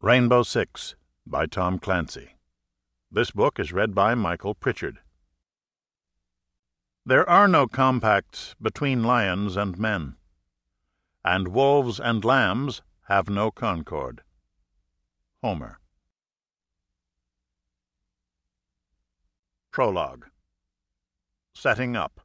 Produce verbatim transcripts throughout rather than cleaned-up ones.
Rainbow Six by Tom Clancy. This book is read by Michael Pritchard. There are no compacts between lions and men, and wolves and lambs have no concord. Homer. Prologue. Setting Up.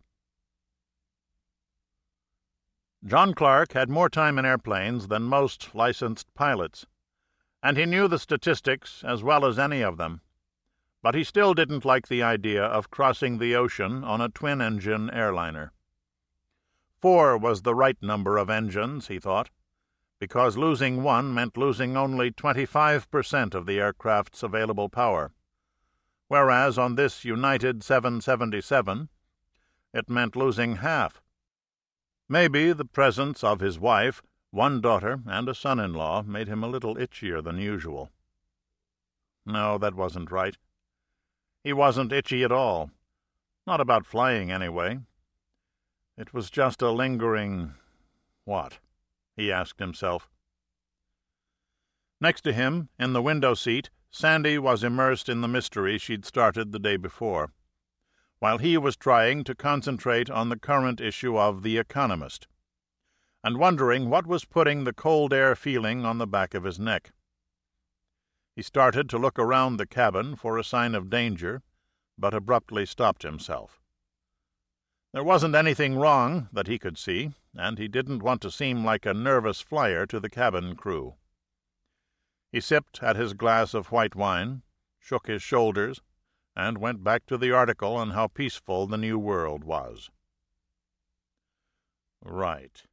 John Clark had more time in airplanes than most licensed pilots, and he knew the statistics as well as any of them, but he still didn't like the idea of crossing the ocean on a twin-engine airliner. Four was the right number of engines, he thought, because losing one meant losing only twenty-five percent of the aircraft's available power, whereas on this United seven seventy-seven it meant losing half. Maybe the presence of his wife, one daughter, and a son-in-law made him a little itchier than usual. No, that wasn't right. He wasn't itchy at all. Not about flying, anyway. It was just a lingering... what? He asked himself. Next to him, in the window seat, Sandy was immersed in the mystery she'd started the day before, while he was trying to concentrate on the current issue of The Economist, and wondering what was putting the cold air feeling on the back of his neck. He started to look around the cabin for a sign of danger, but abruptly stopped himself. There wasn't anything wrong that he could see, and he didn't want to seem like a nervous flyer to the cabin crew. He sipped at his glass of white wine, shook his shoulders, and went back to the article on how peaceful the New World was. Right.